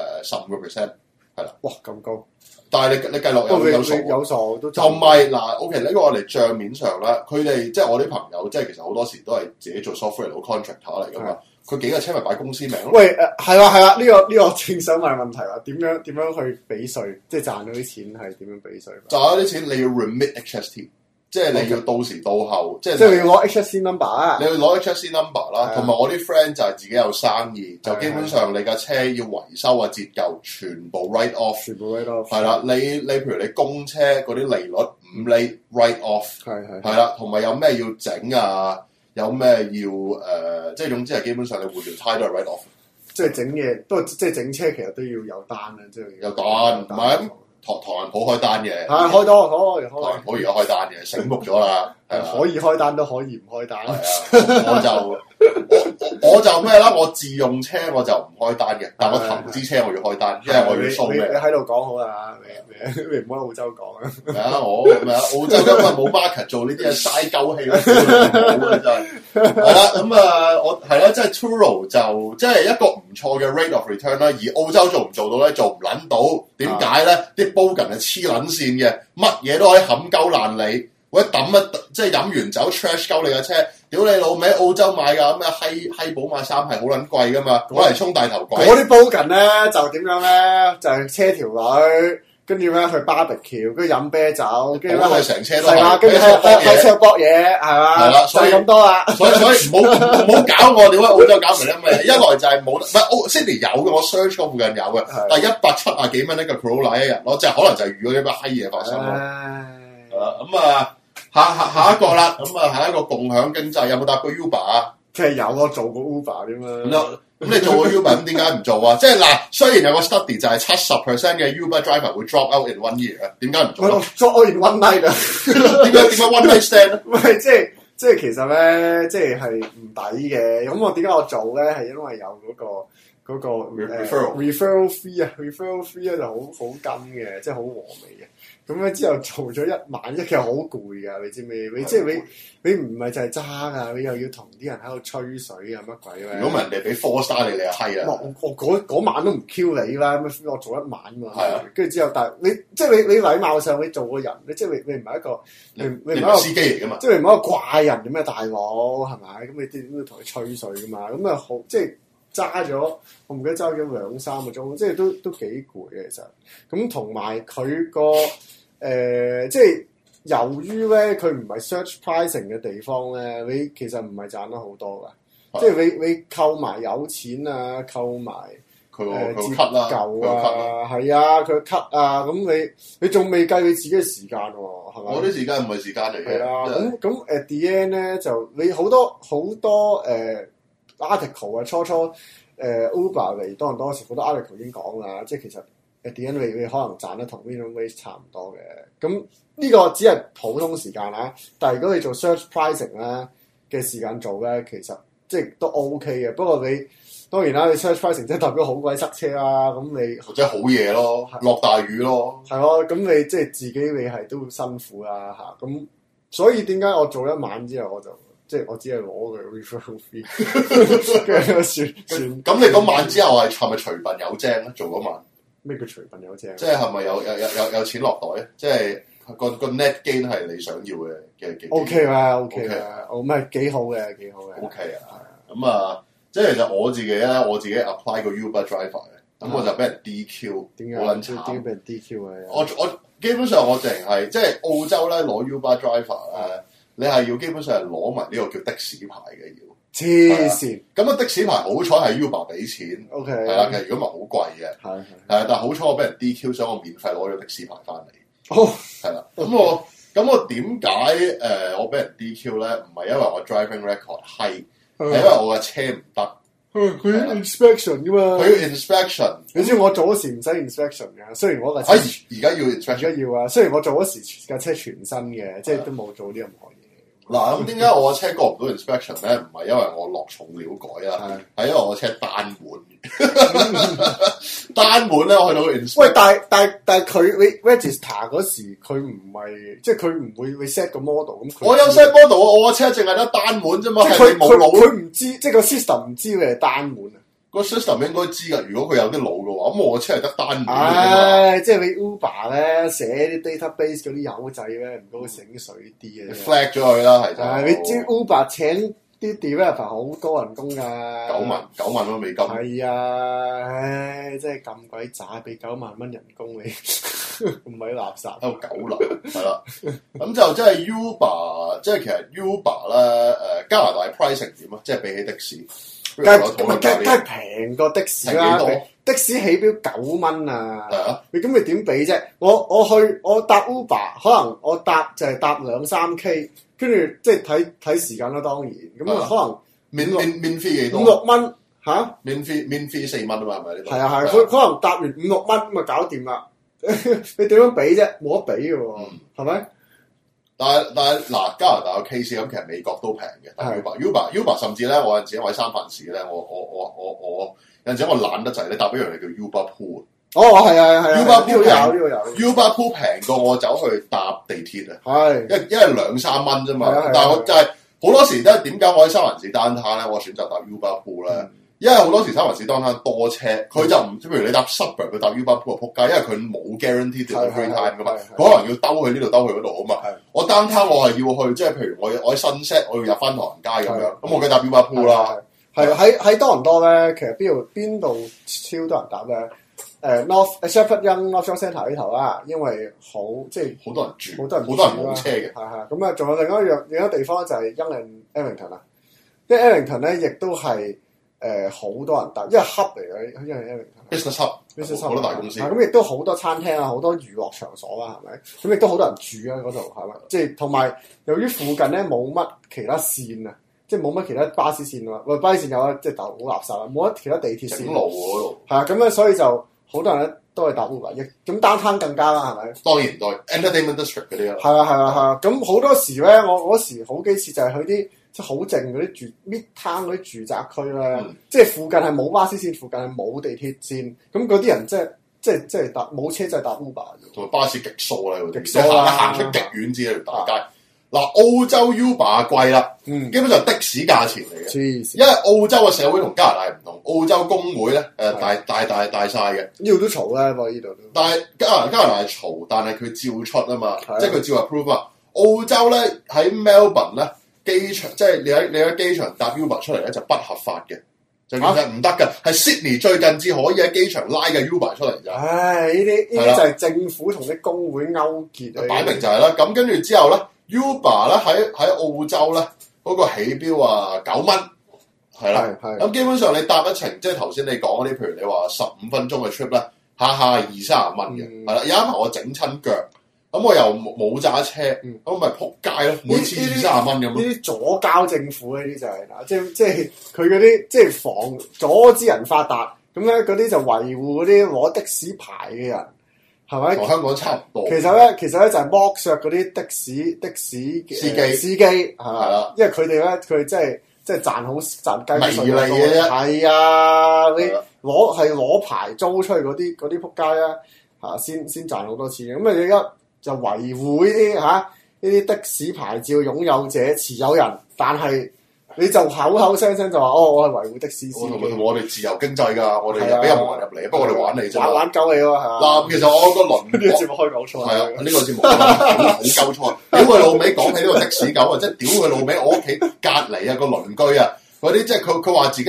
15%，係啦。 哇，咁高！ 但係你計落有數都同埋嗱 ，OK 呢個我哋帳面上啦，佢哋即係我啲朋友，即係其實好多時都係自己做 software 佬 contractor 嚟㗎嘛。佢幾個車咪擺公司名咯。 喂係啦，呢個正想問問題啦，點樣去俾稅？即係賺到啲錢係點樣俾稅？ 賺咗啲錢你要 remit HST， 即係你要到時到後，即係你要攞 HST number 啊！ 你要攞 HST number 啦，同埋我啲 friend 就係自己有生意，就基本上你架車要維修啊、折舊，全部 write off。係啦，你譬如你供車嗰啲利率5厘 write off，係啦，同埋有咩要整啊？有咩要即係總之係基本上你換條胎都係 write off。 即係整嘢，不過即係整車其實都要有單啊，即係有單，唔係咁唐人鋪開單嘅， 開多唐人鋪而家開單嘅，醒目咗啦， 可以開單都可以唔開單。 係啊，我就咩啦？我自用車我就唔開單嘅，但我投資車我要開單，因為我要掃咩？ 你喺度講好啦，你唔好喺澳洲講啊！ 係啊，澳洲根本冇 market 做呢啲嘢，嘥鳩氣啦，真係係啦。咁我係啦，即係 Turo 就即係一個唔錯嘅 rate of return 啦。而澳洲做唔做到咧？做唔撚到，點解咧？啲 bogan 係黐撚線嘅，乜嘢都可以冚鳩爛你。或者抌即係飲完酒 trash 鳩你架車，屌你老味！澳洲買㗎咁嘅閪寶馬3係好撚貴㗎嘛，攞嚟衝大頭鬼。 嗰啲 bogan 咧就點樣咧？就係車條女，跟住咧去 barbecue，跟住飲啤酒，跟住咧係成車都係， 跟住喺車度搏嘢，係嘛？ 係啦，所以咁多啦。 所以唔好搞我，點解澳洲搞唔嚟咧？一來就係冇，唔係Sydney 有嘅，我 search 過附近有嘅，但係170幾蚊一個 Corolla 一日咯，即係可能就係遇到呢班閪嘢發生咯。係啦，咁下一個啦，下一個共享經濟有冇搭過 Uber 啊？ 其實有我做過 Uber 添嘛。 咁你做過 Uber 咁點解唔做啊？即係嗱，雖然有個 study 就係70% 嘅 Uber driver 會 drop out in 1 year 啊，點解唔做 ？drop out in 1 night 啊？ 點解 one night stand 咧？ 唔係即係其實咧，即係唔抵嘅。咁我點解我做咧？係因為有嗰個referral fee 啊，referral fee 咧就好跟嘅，即係好和味嘅。咁咧之後做咗1晚，其實好攰噶，你知唔知？即係你唔係就係揸噶，你又要同啲人喺度吹水啊乜鬼咧？ 如果唔係人哋俾 4 star 你係閪啊！ 我嗰晚都唔 Q 你啦，咁我做1晚嘛。係啊，跟住之後，但係你禮貌上你做個人，你唔係一個你唔係一個司機嚟噶嘛？ 即係你唔係一個怪人嘅咩大佬係咪？咁你點都同佢吹水噶嘛？咁啊好即係。揸咗，我唔記得揸咗2-3個鐘，即係都幾攰嘅其實。咁同埋佢個即係由於咧，佢唔係 search pricing 嘅地方咧，你其實唔係賺得好多噶。即係你扣埋有錢啊，扣埋佢折舊啊，係啊，佢 cut 啊，咁你仲未計你自己嘅時間喎，係咪？ 我啲時間唔係時間嚟嘅。係啊，咁at the end 咧就你好多article 啊，初 Uber 嚟多倫多時好多 article 已經講啦，即係其實 at the end 你可能賺得同 minimum wage 差唔多嘅。咁呢個只係普通時間啦，但係如果你做 search pricing 咧嘅時間做咧，其實即係都 OK 嘅。不過你當然啦，你 search pricing 即係代表好鬼塞車啦。咁你或者好夜咯，落大雨咯， 係咯。咁你即係自己你係都會辛苦啦嚇。咁所以點解我做1晚之後我就？即係我只係攞佢 referral fee， 跟住算。咁你嗰晚之後係咪隨份有正咧？做嗰晚咩叫隨份有正？ 即係係咪有錢落袋？即係個 net gain 係你想要嘅 OK 啦 ，OK 啦，我咪幾好嘅。 OK 啊，咁即係其實我自己 apply 個 Uber driver 嘅，咁我就俾人 DQ， 點解？ 好撚慘。 點解俾人 DQ 啊？ 我基本上我淨係即係澳洲咧攞 Uber driver 咧。你係要基本上係攞埋呢個叫的士牌嘅要， 黐線。 咁啊的士牌好彩係 Uber 俾錢 ，OK， 係啦，其實如果唔係好貴嘅， 係但係好彩我俾人 DQ，所以我免費攞咗的士牌翻嚟。 哦， 係啦，咁我點解我俾人 DQ 咧？唔係因為我 driving record 係因為我嘅車唔得。 佢 inspection 噶嘛， 佢要 inspection。 你知我做嗰時唔使 inspection 嘅，雖然我架車而家要 inspection， 而家要啊。雖然我做嗰時架車全新嘅，即係都冇做啲任何嘢。 嗱，咁點解我車過唔到 inspection 咧？唔係因為我落重料改啊，係因為我車單門。單門咧，我去到 inspection。 喂，但係佢 register 嗰時，佢唔係即係佢唔會 set 個 model 咁。 我有 set model 啊，我個車淨係得單門啫嘛， 係冇腦。 佢唔知，即係個 system 唔知佢係單門啊。 個 system 應該知㗎，如果佢有啲腦嘅話，咁我車係得單門。 唉，即係你 Uber 咧寫啲 database 嗰啲友仔咧，唔該醒水啲嘅。 flag 咗佢啦，係就。 係你知 Uber 請啲 developer 好多人工㗎 ，9萬蚊美金。 係啊，唉，真係咁鬼渣，俾9萬蚊人工你，唔係垃圾。 喺度9樓，係啦。咁就即係 Uber，即係其實 Uber 咧，加拿大 pricing 點啊？即係比起的士。 梗係平過的士啦，的士起標9蚊啊！你咁你點比啫？我搭 Uber， 可能我搭就係搭2-3K， 跟住即係睇時間啦，當然咁啊，可能免費幾多 ？5-6蚊嚇？ 免費4蚊啊嘛，係咪呢度？ 係啊係，佢可能搭完5-6蚊咁啊搞掂啦。你點樣比啫？冇得比嘅喎，係咪？ 但係嗱，加拿大嘅 case 咁，其實美國都平嘅。Uber 甚至咧，我有陣時喺三藩市咧，我有陣時我懶得滯咧，搭一樣嘢叫 Uber Pool。 哦，係啊 ，Uber Pool 有 Uber Pool 平過我走去搭地鐵啊。 係， 因為2-3蚊啫嘛。但係我就係好多時咧，點解我喺三藩市 downtown 咧，我選擇搭 Uber Pool 咧？因為好多時三藩市 downtown 多車，佢就唔，譬如你搭 suburb 佢搭 Uber Pool 仆街，因為佢冇 guarantee delivery time 噶嘛，佢可能要兜去呢度兜去嗰度啊嘛。我 downtown 我係要去，即係譬如我喺 Sunset 我要入翻唐人街咁樣，咁我梗係搭 Uber Pool 啦。 係喺多倫多咧，其實邊度超多人搭咧？North Shepherd Yonge North Shore Centre 呢頭啦，因為即係好多人住，好多人冇車嘅。係咁啊，仲有另一個地方就係 Yonge and Eglinton 啦。因為 Eglinton 咧亦都係好多人搭，因為 hub 嚟嘅，因為 business hub 好多大公司。 咁亦都好多餐廳啊，好多娛樂場所啊，係咪？咁亦都好多人住啊嗰度，係咪？即係同埋由於附近咧冇乜其他線啊。即係冇乜其他巴士線啊，巴士線有啦，即係好垃圾啦，冇乜其他地鐵線。 整路嗰度。係啊，咁咧所以就好多人咧都係搭 Uber，咁downtown更加啦，係咪？ 當然Entertainment District 嗰啲啦。 係啊，咁好多時咧，我嗰時好幾次就係去啲即係好靜嗰啲Midtown嗰啲住宅區咧，即係附近係冇巴士線，附近係冇地鐵線，咁嗰啲人即係搭冇車就係搭 Uber。 同埋巴士極疏啦， 極疏啦， 行出極遠至一條大街。嗱，澳洲 Uber 貴啦，基本上係的士價錢嚟嘅，因為澳洲嘅社會同加拿大唔同，澳洲工會咧大晒嘅， 呢度都嘈啦，不過呢度都。 但係加拿大係嘈，但係佢照出啊嘛，即係佢照 approve 啊。澳洲咧喺 Melbourne 咧機場，即係你喺機場搭 Uber 出嚟咧就不合法嘅，就其實唔得嘅，係 Sydney 最近至可以喺機場拉嘅 Uber 出嚟咋。 唉，呢啲就係政府同啲工會勾結啊， 擺明就係啦。咁跟住之後咧。Uber 咧喺澳洲咧嗰個起標啊9蚊，係啦，咁基本上你搭一程，即係頭先你講嗰啲，譬如你話15分鐘嘅 trip 咧，下20-30蚊嘅，係啦。有一排我整親腳，咁我又冇揸車，咁咪撲街咯，每次20-30蚊咁。呢啲左膠政府呢啲就係嗱，即係佢嗰啲即係防阻止人發達，咁咧嗰啲就維護嗰啲攞的士牌嘅人。係咪？同香港差唔多。其實咧就係剝削嗰啲的士司機係啦，因為佢哋咧佢即係賺雞碎嘅啫。係啊，你攞牌租出去嗰啲仆街咧先賺好多錢嘅。咁你而家就維護呢啲的士牌照擁有者持有人，但係你就口聲就話我係維護的士司機。同我哋自由經濟㗎，我哋俾任何人入嚟，不過我哋玩你啫。玩鳩你咯，係嘛？嗱，其實我個輪呢個節目開講錯。係啊，呢個節目好鳩錯。屌佢老味，講起呢個的士狗啊，即係屌佢老味，我屋企隔離啊個鄰居啊，嗰啲即係佢話自己係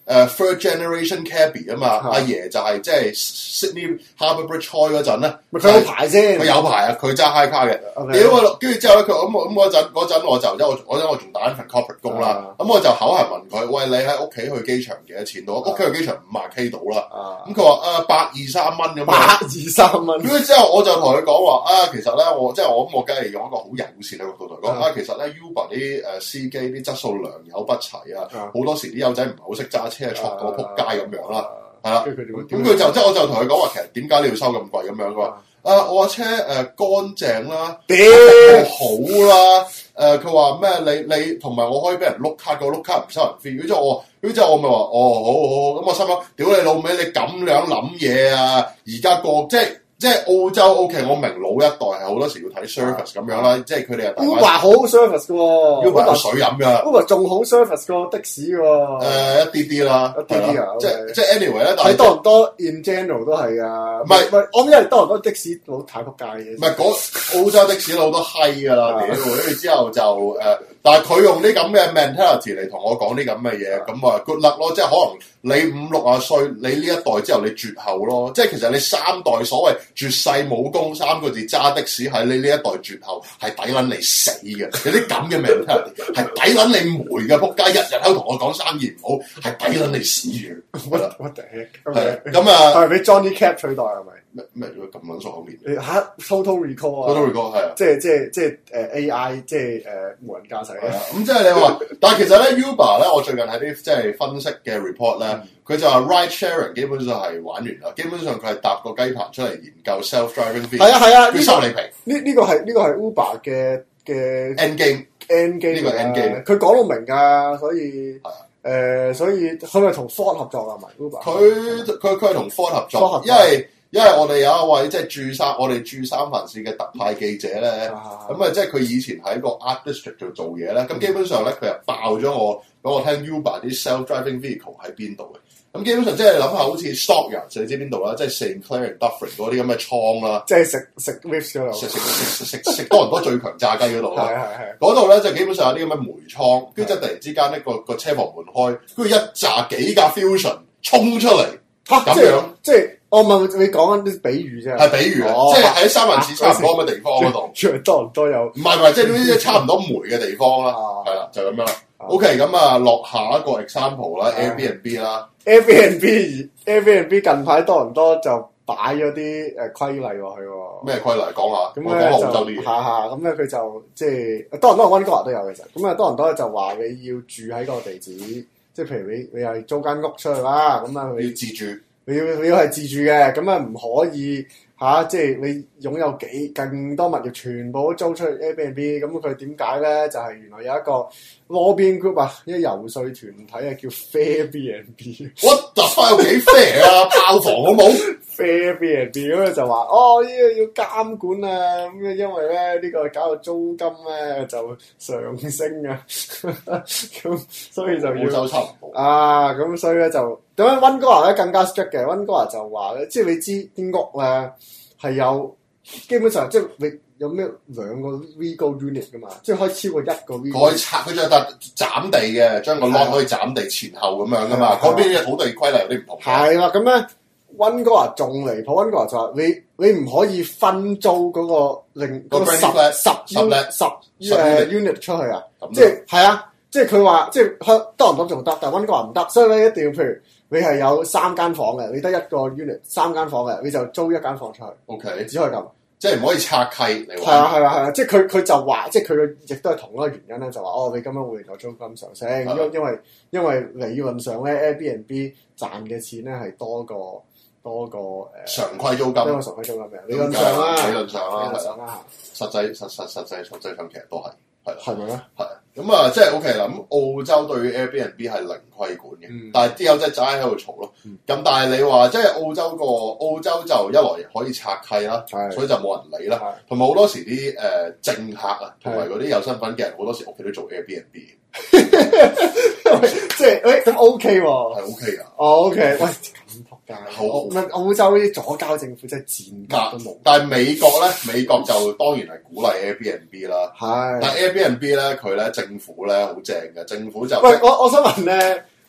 third generation cabbie 啊嘛，阿爺就係即係 Sydney Harbour Bridge 開嗰陣咧， 佢有牌先， 佢有牌啊，佢揸 high 卡嘅。屌我，跟住之後咧，佢咁嗰陣我就我仲打緊份 corporate 工啦，咁我就口係問佢，喂，你喺屋企去機場幾多錢到？屋企去機場50K 到啦。咁佢話123蚊咁樣。123蚊。跟住之後我就同佢講話其實咧我梗係用一個好友善嘅角度同佢講其實咧 Uber 啲司機啲質素良莠不齊啊，好多時啲友仔唔係好識揸車，錯到仆街咁樣啦，係啦。咁佢就我就同佢講話，其實點解你要收咁貴咁樣？佢話我車乾淨啦，好啦，佢話咩？你同埋我可以俾人碌卡，個碌卡唔收人 fee。跟住我咪話好，咁我心諗，屌你老味，你咁樣諗嘢啊！而家即係澳洲 OK， 我明老一代係好多時要睇 service 咁樣啦，即係佢哋係 Uber 好 service 嘅喎 ，Uber 有水飲㗎 ，Uber 仲好 service 過的士喎。 一啲啲啦， 一啲啲啊， 即係 anyway 咧，但係多倫多 in general 都係啊，唔係，我因為多倫多的士佬太仆街嘅。 唔係澳洲的士佬都閪㗎啦，屌！跟住之後就但係佢用啲咁嘅 mentality 嚟同我講啲咁嘅嘢，咁話 good luck 咯，即係可能你50-60歲，你呢一代之後你絕後咯，即係其實你3代所謂絕世武功3個字揸的士喺你呢一代絕後係抵撚你死嘅，有啲咁嘅 mentality 係抵撚你霉嘅，仆街日日喺度同我講生意唔好，係抵撚你死嘅。 What the heck？ 係咁啊， 係俾 Johnny Cap 取代係咪？ 咩如果咁撚熟面 ？Total Recall 啊 ！Total Recall 係啊， 即係AI 即係無人駕駛係啊。咁即係你話，但係其實咧 Uber 咧，我最近喺啲即係分析嘅 report 咧，佢就話 ride sharing 基本上係玩完啦，基本上佢係搭個雞棚出嚟研究 self-driving vehicle。係啊，佢收你皮。呢個係 Uber 嘅 end game。呢個 end game。 佢講到明㗎，所以佢咪同 Ford 合作啊？咪 Uber。 佢係同 Ford 合作，因為我哋有一位即係我哋駐三藩市嘅特派記者咧，咁即係佢以前喺個 Art District 度做嘢咧，咁基本上咧佢又爆咗我俾我聽 Uber 啲 self-driving vehicle 喺邊度嘅，咁基本上即係諗下好似 Stockyards 你知邊度啦，即係 Sinclair and Dufferin 嗰啲咁嘅倉啦， 即係食 ribs 嗰度， 食多倫多最強炸雞嗰度啦，嗰度咧就基本上有啲咁嘅煤倉，跟住即係突然之間呢個車房門開，跟住一紮幾架 Fusion 衝出嚟，咁樣即係。我問你講緊啲比喻啫， 係比喻啊，即係喺三藩市差唔多嘅地方嗰度， 多倫多有， 唔係，即係呢啲差唔多煤嘅地方啦，係啦，就咁樣啦。OK，咁啊，落下一個 example 啦 ，Airbnb 啦 ，Airbnb 近排多倫多就擺咗啲規例落去喎。 咩規例？講下， 咁我講澳洲啲嘢。 咁咧佢就即係多倫多溫哥華都有嘅，其實咁啊多倫多就話你要住喺個地址，即係譬如你係租間屋出去啦，咁啊你要自住。 你要係自住嘅，咁啊唔可以即係你擁有更多物業，全部都租出去 Airbnb。咁佢點解咧？就係原來有一個 lobbying group 啊，一遊說團體啊，叫 Fairbnb。 What the fuck 有幾 fair 啊？爆房好冇 ？Fairbnb 咁就話呢個要監管啊，咁因為咧呢個搞到租金咧就上升啊，咁所以就要澳洲差唔多咁所以咧就咁樣溫哥華咧更加 strict 嘅，溫哥華就話咧，即係你知啲屋咧係有基本上即係你有咩2個 legal unit 噶嘛，即係可以超過1個 legal。 可以拆，佢就係斬地嘅，將個 lot 可以斬地前後咁樣噶嘛。嗰邊嘅土地規例有啲唔同。係啦， 咁咧溫哥華仲離譜，溫哥華就話你唔可以分租嗰個另嗰10 unit 出去啊，即係係啊，即係佢話即係多倫多仲得，但係溫哥華唔得，所以咧一定要譬如。你係有3間房嘅，你得1個 unit 3間房嘅，你就租1間房出去。 OK， 只可以咁， 即係唔可以拆契嚟玩。 係啊，即係佢就話，即係佢亦都係同一個原因咧，就話你咁樣會令到租金上升，因為理論上咧 Airbnb 賺嘅錢咧係多過常規租金。 多過常規租金嘅理論上啦， 實際上其實都係。 係咪咧？ 係咁啊，即係 OK 啦。咁澳洲對於 Airbnb 係零規管嘅，但係啲友真係齋喺度嘈咯。咁但係你話即係澳洲就一來可以拆契啦，所以就冇人理啦。同埋好多時啲政客啊，同埋嗰啲有身份嘅人，好多時屋企都做 Airbnb。 即係咁 OK 喎， 係 OK 噶。 OK， 喂咁仆街。澳洲啲左膠政府真係賤格都冇。 但係美國就當然係鼓勵 Airbnb 啦。係。但係 Airbnb 咧，佢咧政府咧好正嘅，政府就喂我想問咧，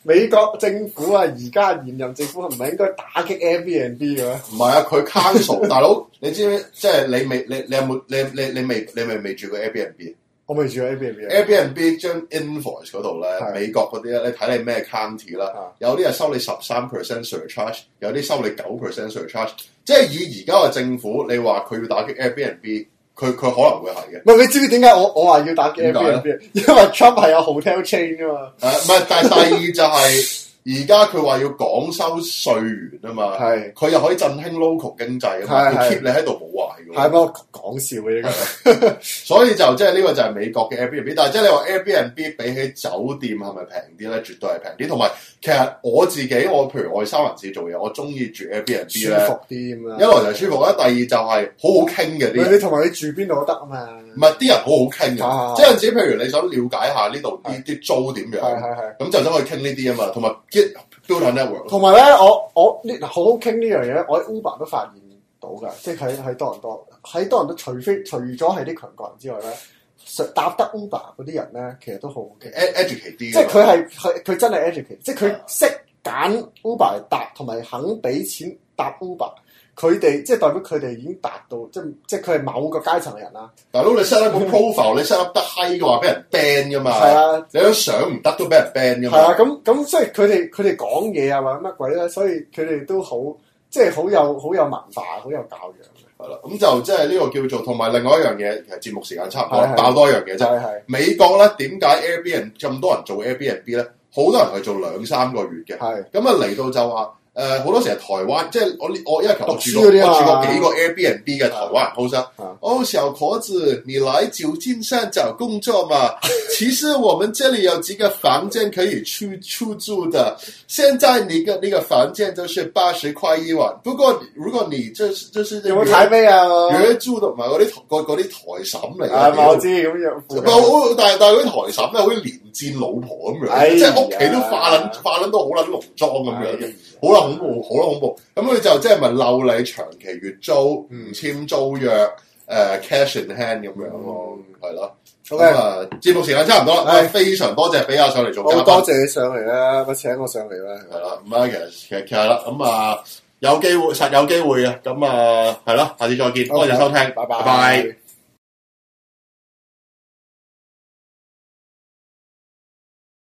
美國政府啊，而家現任政府係唔係應該打擊 Airbnb 嘅咩？ 唔係啊，佢 cancel 大佬，你知唔知？即係你有冇你未住過 Airbnb？ 我未住過 Airbnb 將 invoice 嗰度咧，美國嗰啲咧，你睇你咩 county 啦，有啲係收你13% surcharge， 有啲收你9% surcharge。即係以而家嘅政府，你話佢要打擊 Airbnb， 佢可能會係嘅。 唔係，你知唔知點解我話要打擊 Airbnb？因為 Trump 係有 hotel chain 噶嘛。 唔係，但係第二就係而家佢話要廣收稅源啊嘛，佢又可以振興 local 經濟啊嘛，佢 keep 你喺度冇壞嘅。 係不過講笑嘅呢個， 所以就即係呢個就係美國嘅 Airbnb， 但係即係你話 Airbnb 比起酒店係咪平啲咧？絕對係平啲。同埋其實我自己，譬如我去三藩市做嘢，我中意住 Airbnb 舒服啲咁啦。 一來就舒服啦，第二就係好好傾嘅啲。 你同埋你住邊度都得啊嘛。 唔係啲人好好傾嘅，即係有陣時譬如你想了解下呢度啲租點樣，咁就走去傾呢啲啊嘛，同埋 build a network。同埋咧，我好好傾呢樣嘢咧，我喺 Uber 都發現到㗎，即係喺多倫多，除咗係啲強國人之外咧，搭得 Uber 嗰啲人咧，其實都好 educate 啲， 即係佢真係 educate， 即係佢識揀 Uber 嚟搭，同埋肯俾錢搭 Uber。佢哋即係代表佢哋已經達到，即係佢係某個階層嘅人啦。 大佬你 set up 個 profile， 你 set up 得閪嘅話，俾人 ban 噶嘛。係啊， 你張相唔得都俾人 ban 噶嘛。 係啊，咁所以佢哋講嘢啊，或者乜鬼咧，所以佢哋都好，即係好有文化，好有教養。 係啦，咁就即係呢個叫做，同埋另外一樣嘢，其實節目時間差唔多，爆多一樣嘢啫。美國咧點解 Airbnb 咁多人做 Airbnb 咧？好多人係做2-3個月嘅。係咁啊，嚟到就話。好多時係台灣，即係我因為我住過幾個 Airbnb 嘅台灣人 host。小伙子，你來舊金山找工作嘛？其實我們這裡有幾個房間可以出租的。現在你個那個房間都是80塊一晚。不過如果你就是有冇睇咩啊？ 約租同埋嗰啲台嬸嚟嘅。我知咁樣。 但係嗰啲台嬸咧，好似連戰老婆咁樣，即係屋企都化撚到好撚濃妝咁樣。好啦恐怖，咁佢就即係咪漏你長期月租，唔簽租約，cash in hand 咁樣咯，係咯。咁啊，節目時間差唔多啦，非常多謝俾阿上嚟做嘉賓， 多謝你上嚟啦，咪請我上嚟啦， 係啦。咁啊，其實係啦，咁啊有機會嘅，咁啊係咯，下次再見，多謝收聽，拜拜。